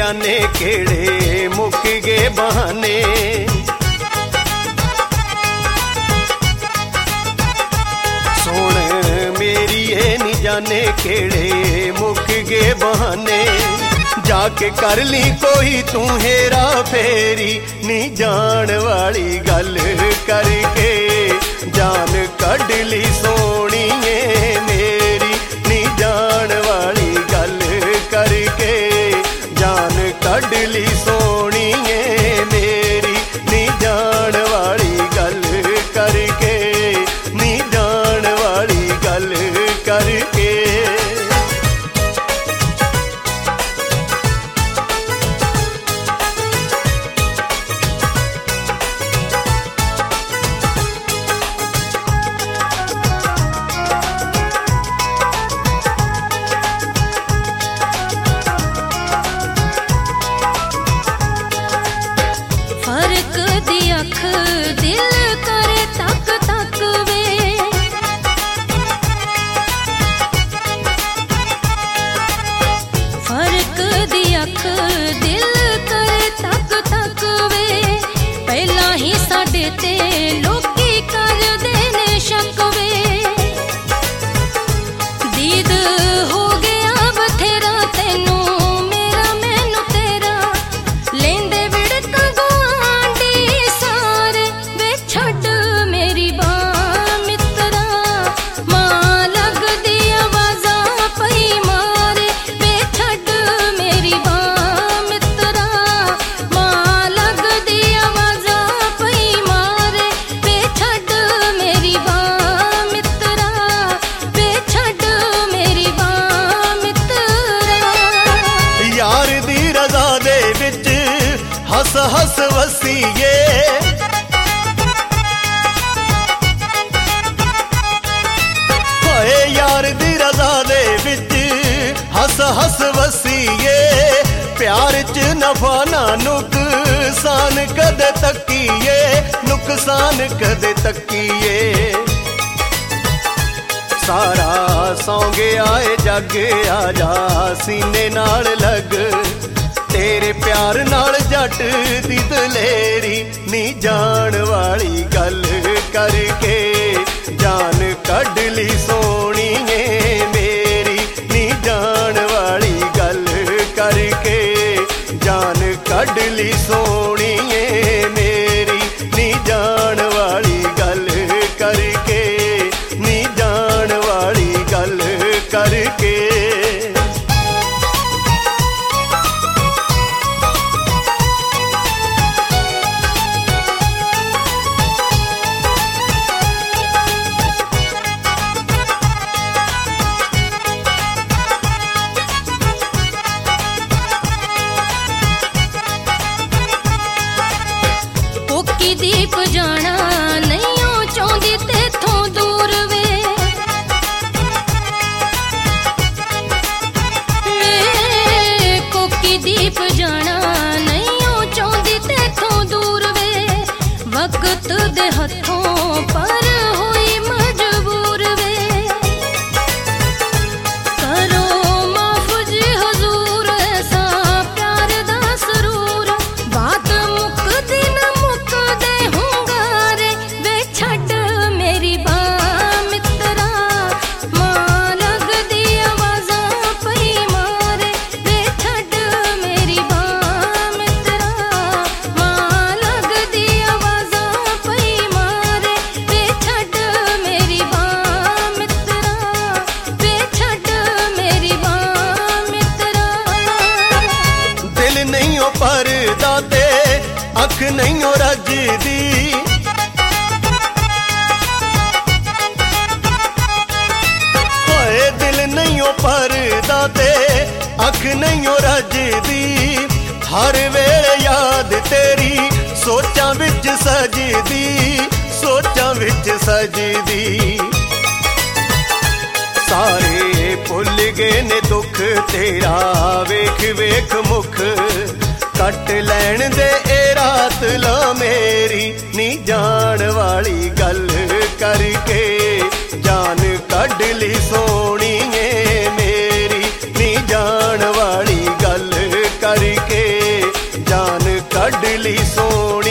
जाने केड़े मुक गए बहाने। सुन मेरी ये नी जाने केड़े मुक गए बहाने। जाके कर ली कोई तू हेरा फेरी नी जान वाली गल करके जान कढ़ ली सोणीए मेरी नी जान वाली गल करके जान कढ़ ली सोणीए मेरी नी जान वाली गल करके नी जान वाली गल करके। हस हस वसीए होए यार दी रज़ा दे विच हस हस वसीए। प्यार च नफा ना नुकसान कदे तकीए नुकसान कदे तकीए। सारा सौ गया है जग आजा सीने नाल लग तेरे प्यार नाल जट दी दलेरी नी जान वाली गल करके जान कढ़ ली सोणीए मेरी नी जान वाली गल करके जान कढ़ ली सोणीए मेरी नी जान वाली गल करके नी जान वाली गल करके। दीप जाना नहीं चाहती तेथों दूर वे कोकी दीप जाना नहीं चाहती तेथों दूर वे वक्त दे हथों पर हुई मजबूर वे। करो माफ जी हुजूर ऐसा प्यार दा सरूर बात मुकदी न मुकदे हुंगारे वे छड़ मेरी बा मित्रा मां लगदी आवाज़ां पई मारे वे छड़ मेरी बा मित्रा मां लगदी आवाज़ां पई मारे वे छड़ मेरी बा मित्रा वे छड़ मेरी बा मित्रा। दिल नहीं ओ परदा ते अख नहीं ओ रजदी होए दिल नहीं ओ परदा ते अख नहीं ओ रजदी। हर वेले याद तेरी सोचां विच सजदी सोचां विच सजदी। सारे भुल गए ने दुख तेरा वेख वेख मुख कट लैण दे ए रात ला मेरी नी जान वाली गल करके जान कढ़ ली सोणीए मेरी नी जान वाली गल करके लाडली सोनी